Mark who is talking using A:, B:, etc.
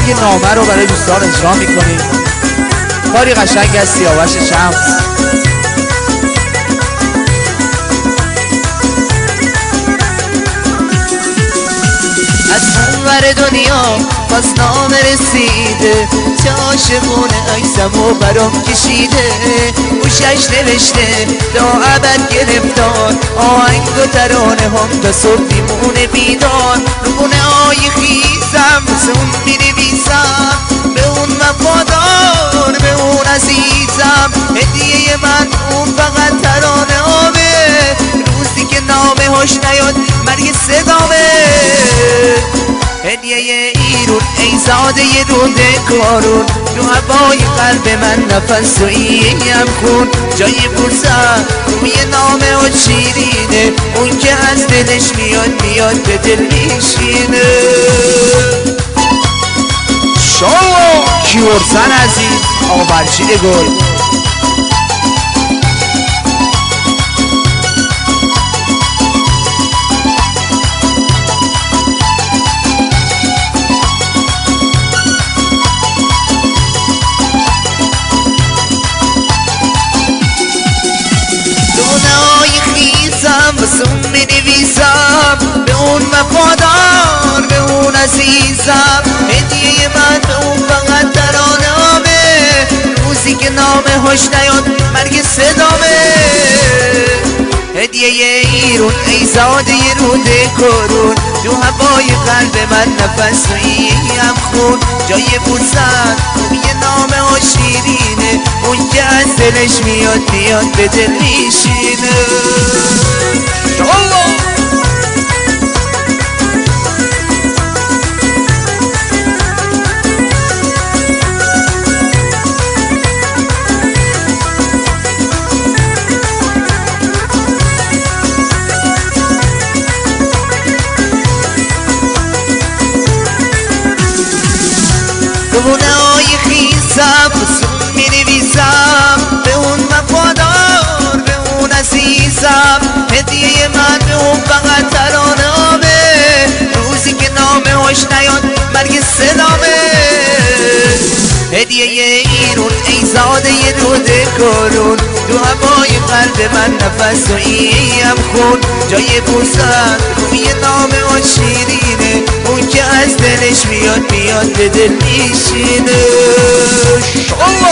A: آهنگ نامه رو برای دوستان اجرا میکنیم. کاری قشنگ از سیاوش شمس.
B: از اونور دنیا باز نامه رسیده، چه عاشقونه عکسمو برام کشیده، گوشش نوشته تا ابد گرفتار، آهنگ و ترانه هم تا صبح میمونه بیدار. رونه های خیزم واسه اون مینویسم، به اون وفادار به اون عزیزم. هدیه من اون فقط ترانه آبه، روزی که نامه هاش نیاد مرگ صدامه. هدیه ایرون ای زاده روده کارون، تو هوای قلب من نفس و ایم خون. جای فرصت روی نامه و شیرینه، اون که از دلش میاد به دل میشینه.
A: شو کیورسن عزیز آقا برشید گل.
B: بسون بنویسم به اون وفادار به اون عزیزم. هدیه من به اون فقط ترانه‌امه، روزی که نامه هاش نیاد مرگ صدامه. هدیه ایرون ای زاده روده کرون، تو هوای قلب من نفس و ایم خون. جای فرصت روی نامه ها شیرینه، اون که از دلش میاد به دل میشینه. رونه های خیزم بسون مینویسم، به اون وفادار به اون عزیزم. هدیه من به اون فقط ترانه‌امه، روزی که نامه هاش نیاد مرگ صدامه. هدیه ایرون ای زاده روده کرون، تو هوای قلب من نفس و ایم خون. جای فرصت روی نامه ها شیرینه، اون که از دلش میاد به دل میشینه.